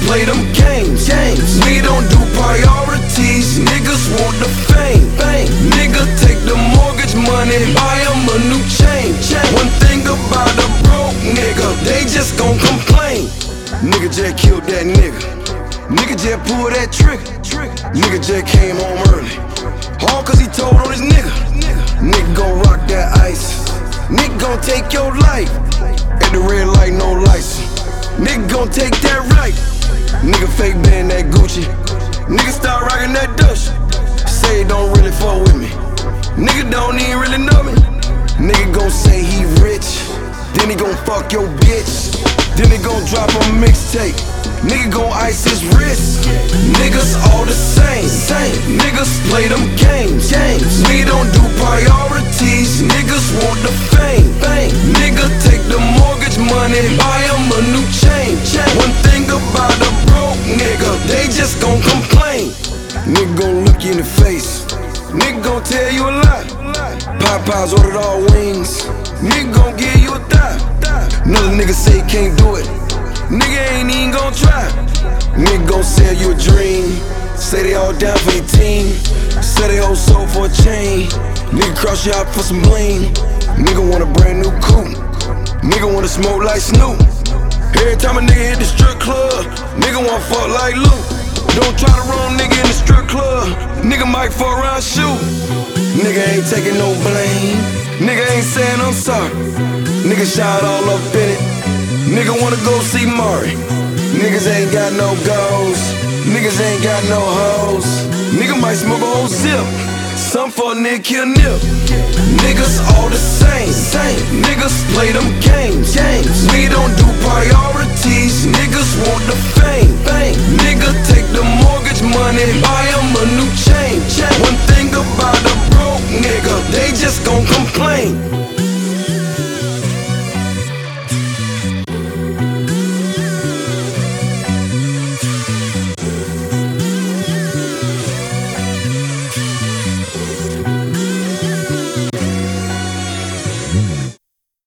play them games. We don't do priorities, niggas want the fame. Nigga take the mortgage money, buy him a new chain. One thing about a broke nigga, they just gon' complain. Nigga just killed that nigga. Nigga just pulled that trigger. Nigga just came home early. All cause he told on his nigga. Nigga gon' rock that ice. Nigga gon' take your life. At the red light, no license. Nigga gon' take that right. Nigga fake band that Gucci. Nigga start rockin' that Dutch. Say he don't really fuck with me. Nigga don't even really know me. Nigga gon' say he rich. Then he gon' fuck your bitch. Then he gon' drop a mixtape. Nigga gon' ice his wrist. Niggas all the same. Niggas play them games. We don't do priorities. Niggas want the fame. Nigga take the mortgage money, buy him a new chain. One thing about a broke nigga, they just gon' complain. Nigga gon' look you in the face. Nigga gon' tell you a lie. Popeyes ordered all wings. Nigga gon' give you a thigh. Another nigga say he can't do it. Nigga ain't even gon' try. Nigga gon' sell you a dream. Say they all down for your team. Say they whole soul for a chain. Nigga cross you out for some bling. Nigga want a brand new coupe. Nigga wanna smoke like Snoop. Every time a nigga hit the strip club, nigga wanna fuck like Luke. Don't try to wrong nigga in the strip club. Nigga might fuck around shoot. Nigga ain't taking no blame. Nigga ain't saying I'm sorry. Nigga shot all up in it. Nigga wanna go see Mari. Niggas ain't got no goals. Niggas ain't got no hoes. Nigga might smoke a whole zip. Some for a nigga kill nip. Niggas all the same. Niggas play them games. We don't do priorities. Niggas want the fame. Nigga take the mortgage